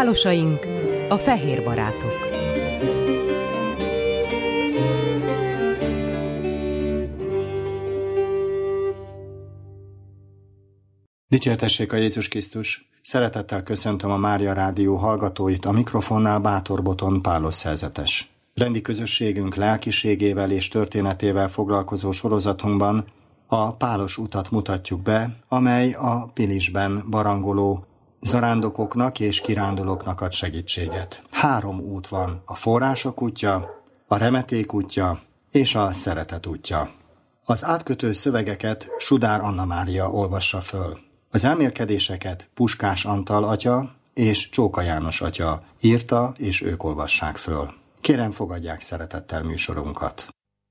Pálosaink, a fehér barátok. Dicsértessék a Jézus Krisztus! Szeretettel köszöntöm a Mária Rádió hallgatóit, a mikrofonnál Bátor Boton Pálos szerzetes. Rendi közösségünk lelkiségével és történetével foglalkozó sorozatunkban a Pálos utat mutatjuk be, amely a Pilisben barangoló zarándokoknak és kirándulóknak ad segítséget. 3 út van: a források útja, a remeték útja és a szeretet útja. Az átkötő szövegeket Sudár Anna Mária olvassa föl. Az elmélkedéseket Puskás Antal atya és Csóka János atya írta, és ők olvassák föl. Kérem, fogadják szeretettel műsorunkat.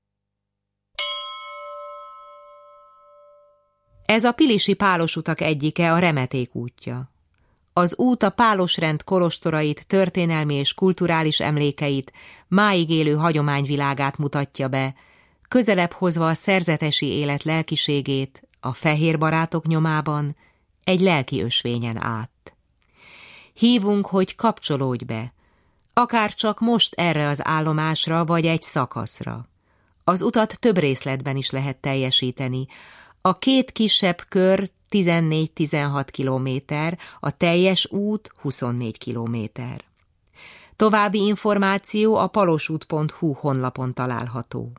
Ez a pilisi pálosutak egyike, a remeték útja. Az út a pálosrend kolostorait, történelmi és kulturális emlékeit, máig élő hagyományvilágát mutatja be, közelebb hozva a szerzetesi élet lelkiségét, a fehér barátok nyomában, egy lelki ösvényen át. Hívunk, hogy kapcsolódj be, akár csak most erre az állomásra vagy egy szakaszra. Az utat több részletben is lehet teljesíteni. A 2 kisebb kör 14-16 kilométer, a teljes út 24 kilométer. További információ a palosút.hu honlapon található.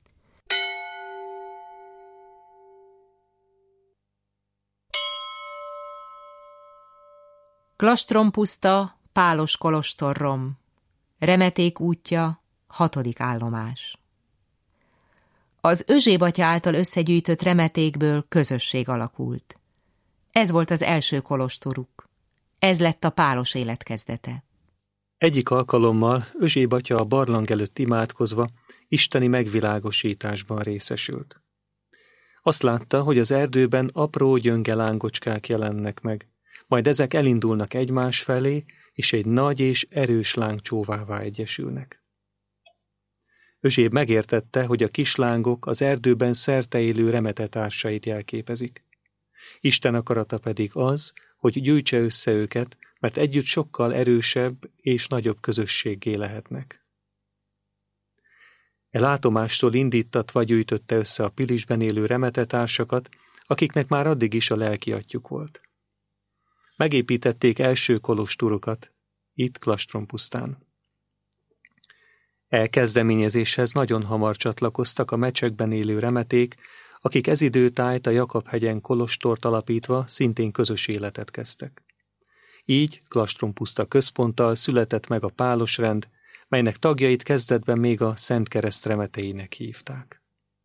Klastrompuszta, Pálos kolostorrom, remeték útja, 6. állomás. Az Özséb atya által összegyűjtött remetékből közösség alakult. Ez volt az első kolostoruk. Ez lett a pálos élet kezdete. Egyik alkalommal Özséb atya a barlang előtt imádkozva isteni megvilágosításban részesült. Azt látta, hogy az erdőben apró gyönge lángocskák jelennek meg, majd ezek elindulnak egymás felé, és egy nagy és erős lángcsóvává egyesülnek. Özséb megértette, hogy a kislángok az erdőben szerte élő remetetársait jelképezik. Isten akarata pedig az, hogy gyűjtse össze őket, mert együtt sokkal erősebb és nagyobb közösséggé lehetnek. E látomástól indítatva gyűjtötte össze a Pilisben élő remetetársakat, akiknek már addig is a lelki atyjuk volt. Megépítették első kolosturokat, itt Klastrompusztán. E kezdeményezéshez nagyon hamar csatlakoztak a mecsekben élő remeték, akik ez időtájt a Jakab-hegyen kolostort alapítva szintén közös életet kezdtek. Így Klastrompuszta központtal született meg a pálosrend, melynek tagjait kezdetben még a Szent Kereszt remeteinek hívták.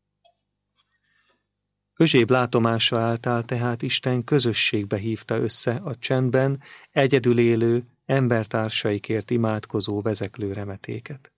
Özséb látomása által tehát Isten közösségbe hívta össze a csendben egyedül élő, embertársaikért imádkozó vezeklő remetéket.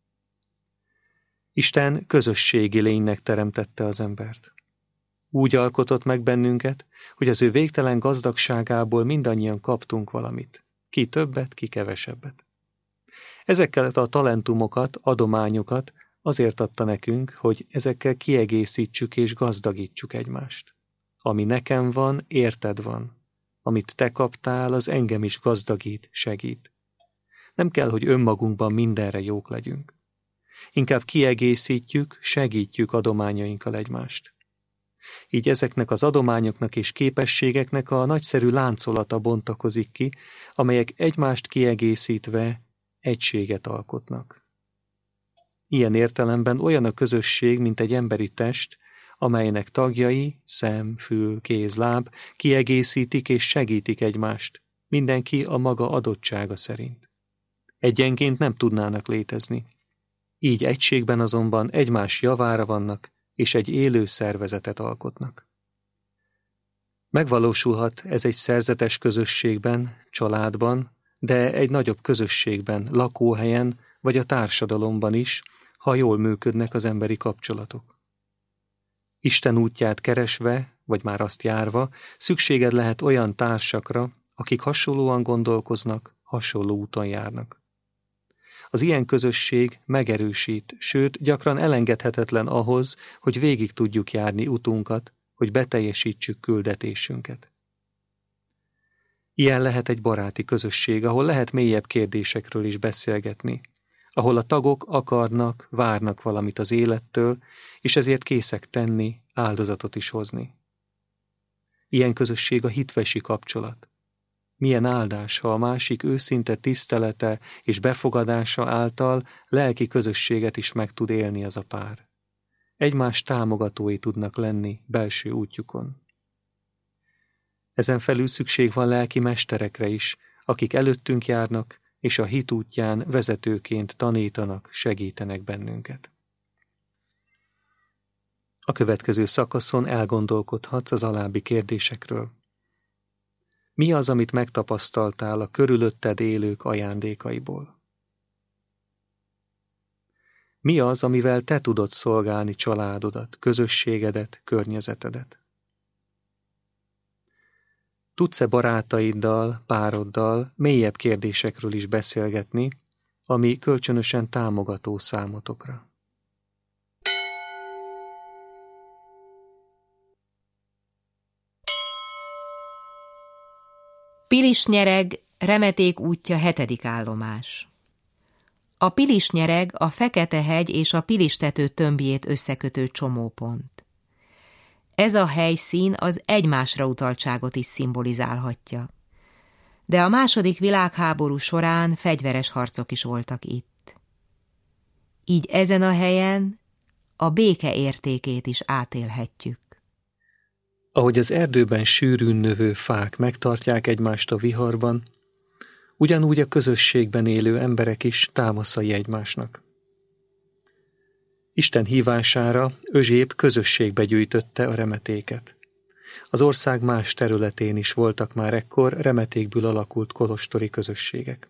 Isten közösségi lénynek teremtette az embert. Úgy alkotott meg bennünket, hogy az ő végtelen gazdagságából mindannyian kaptunk valamit, ki többet, ki kevesebbet. Ezekkel a talentumokat, adományokat azért adta nekünk, hogy ezekkel kiegészítsük és gazdagítsuk egymást. Ami nekem van, érted van. Amit te kaptál, az engem is gazdagít, segít. Nem kell, hogy önmagunkban mindenre jók legyünk. Inkább kiegészítjük, segítjük adományainkkal egymást. Így ezeknek az adományoknak és képességeknek a nagyszerű láncolata bontakozik ki, amelyek egymást kiegészítve egységet alkotnak. Ilyen értelemben olyan a közösség, mint egy emberi test, amelynek tagjai, szem, fül, kéz, láb kiegészítik és segítik egymást, mindenki a maga adottsága szerint. Egyenként nem tudnának létezni. Így egységben azonban egymás javára vannak, és egy élő szervezetet alkotnak. Megvalósulhat ez egy szerzetes közösségben, családban, de egy nagyobb közösségben, lakóhelyen vagy a társadalomban is, ha jól működnek az emberi kapcsolatok. Isten útját keresve, vagy már azt járva, szükséged lehet olyan társakra, akik hasonlóan gondolkoznak, hasonló úton járnak. Az ilyen közösség megerősít, sőt, gyakran elengedhetetlen ahhoz, hogy végig tudjuk járni utunkat, hogy beteljesítsük küldetésünket. Ilyen lehet egy baráti közösség, ahol lehet mélyebb kérdésekről is beszélgetni, ahol a tagok akarnak, várnak valamit az élettől, és ezért készek tenni, áldozatot is hozni. Ilyen közösség a hitvesi kapcsolat. Milyen áldás, ha a másik őszinte tisztelete és befogadása által lelki közösséget is meg tud élni az a pár. Egymás támogatói tudnak lenni belső útjukon. Ezen felül szükség van lelki mesterekre is, akik előttünk járnak, és a hit útján vezetőként tanítanak, segítenek bennünket. A következő szakaszon elgondolkodhatsz az alábbi kérdésekről. Mi az, amit megtapasztaltál a körülötted élők ajándékaiból? Mi az, amivel te tudod szolgálni családodat, közösségedet, környezetedet? Tudsz-e barátaiddal, pároddal mélyebb kérdésekről is beszélgetni, ami kölcsönösen támogató számotokra? Pilisnyereg, Remeték útja 7. állomás. A Pilisnyereg a Fekete-hegy és a Pilistető tömbjét összekötő csomópont. Ez a helyszín az egymásra utaltságot is szimbolizálhatja. De a II. Világháború során fegyveres harcok is voltak itt. Így ezen a helyen a béke értékét is átélhetjük. Ahogy az erdőben sűrűn növő fák megtartják egymást a viharban, ugyanúgy a közösségben élő emberek is támaszai egymásnak. Isten hívására Özsép közösségbe gyűjtötte a remetéket. Az ország más területén is voltak már ekkor remetékből alakult kolostori közösségek.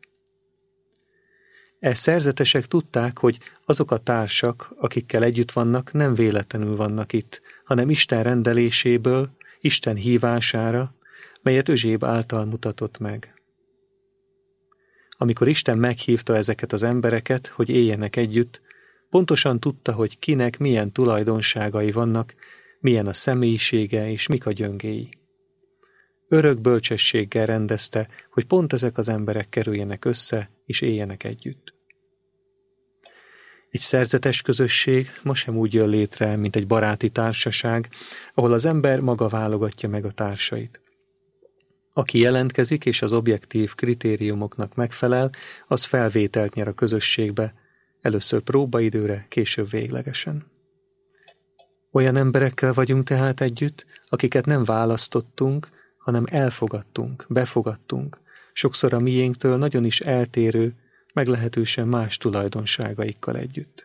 Szerzetesek tudták, hogy azok a társak, akikkel együtt vannak, nem véletlenül vannak itt, hanem Isten rendeléséből, Isten hívására, melyet Özsép által mutatott meg. Amikor Isten meghívta ezeket az embereket, hogy éljenek együtt, pontosan tudta, hogy kinek milyen tulajdonságai vannak, milyen a személyisége és mik a gyöngéi. Örök bölcsességgel rendezte, hogy pont ezek az emberek kerüljenek össze és éljenek együtt. Egy szerzetes közösség ma sem úgy jön létre, mint egy baráti társaság, ahol az ember maga válogatja meg a társait. Aki jelentkezik és az objektív kritériumoknak megfelel, az felvételt nyer a közösségbe, először próbaidőre, később véglegesen. Olyan emberekkel vagyunk tehát együtt, akiket nem választottunk, hanem elfogadtunk, befogadtunk, sokszor a miénktől nagyon is eltérő, meglehetősen más tulajdonságaikkal együtt.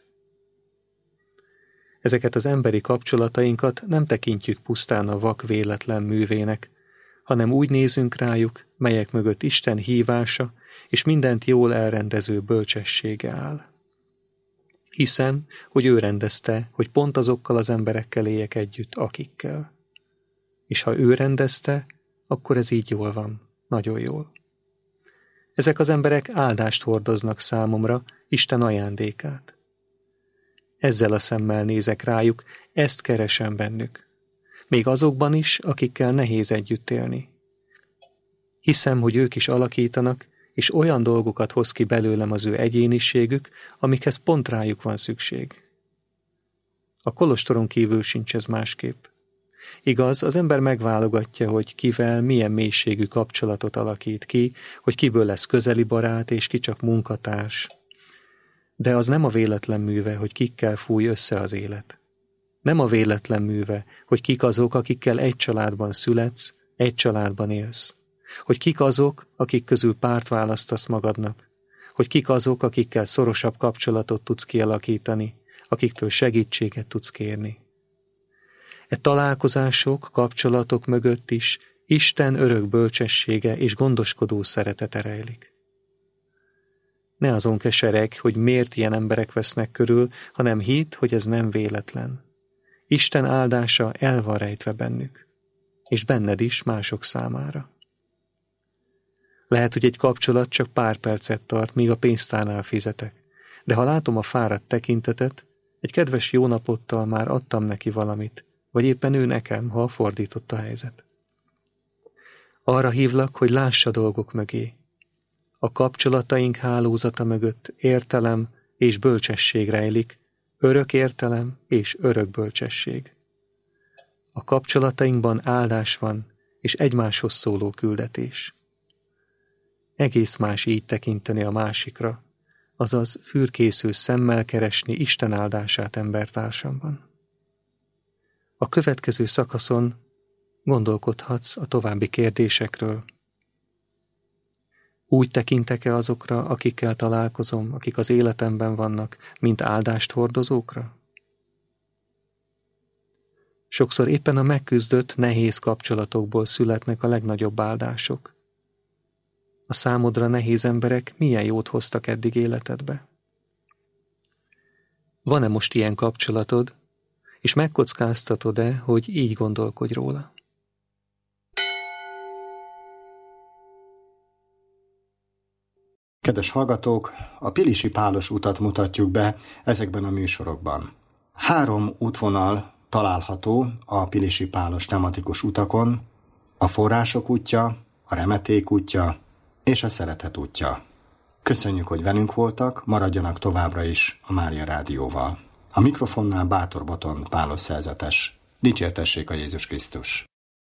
Ezeket az emberi kapcsolatainkat nem tekintjük pusztán a vak véletlen művének, hanem úgy nézünk rájuk, melyek mögött Isten hívása és mindent jól elrendező bölcsessége áll. Hiszem, hogy ő rendezte, hogy pont azokkal az emberekkel éljek együtt, akikkel. És ha ő rendezte, akkor ez így jól van, nagyon jól. Ezek az emberek áldást hordoznak számomra, Isten ajándékát. Ezzel a szemmel nézek rájuk, ezt keresem bennük. Még azokban is, akikkel nehéz együtt élni. Hiszem, hogy ők is alakítanak, és olyan dolgokat hoz ki belőlem az ő egyéniségük, amikhez pont rájuk van szükség. A kolostoron kívül sincs ez másképp. Igaz, az ember megválogatja, hogy kivel milyen mélységű kapcsolatot alakít ki, hogy kiből lesz közeli barát, és ki csak munkatárs. De az nem a véletlen műve, hogy kikkel fúj össze az élet. Nem a véletlen műve, hogy kik azok, akikkel egy családban születsz, egy családban élsz. Hogy kik azok, akik közül párt választasz magadnak. Hogy kik azok, akikkel szorosabb kapcsolatot tudsz kialakítani, akiktől segítséget tudsz kérni. E találkozások, kapcsolatok mögött is Isten örök bölcsessége és gondoskodó szeretete rejlik. Ne azon kesereg, hogy miért ilyen emberek vesznek körül, hanem hidd, hogy ez nem véletlen. Isten áldása el van rejtve bennük, és benned is mások számára. Lehet, hogy egy kapcsolat csak pár percet tart, míg a pénztárnál fizetek, de ha látom a fáradt tekintetet, egy kedves jó napottal már adtam neki valamit, vagy éppen ő nekem, ha fordított a helyzet. Arra hívlak, hogy láss a dolgok mögé. A kapcsolataink hálózata mögött értelem és bölcsesség rejlik, örök értelem és örök bölcsesség. A kapcsolatainkban áldás van, és egymáshoz szóló küldetés. Egész más így tekinteni a másikra, azaz fürkésző szemmel keresni Isten áldását embertársamban. A következő szakaszon gondolkodhatsz a további kérdésekről. Úgy tekintek-e azokra, akikkel találkozom, akik az életemben vannak, mint áldást hordozókra? Sokszor éppen a megküzdött, nehéz kapcsolatokból születnek a legnagyobb áldások. A számodra nehéz emberek milyen jót hoztak eddig életedbe? Van-e most ilyen kapcsolatod, és megkockáztatod-e, hogy így gondolkodj róla? Kedves hallgatók, a Pilisi Pálos utat mutatjuk be ezekben a műsorokban. 3 útvonal található a Pilisi Pálos tematikus utakon: a források útja, a remeték útja és a szeretet útja. Köszönjük, hogy velünk voltak, maradjanak továbbra is a Mária Rádióval. A mikrofonnál Bátor Botond Pálos szerzetes. Dicsértessék a Jézus Krisztus!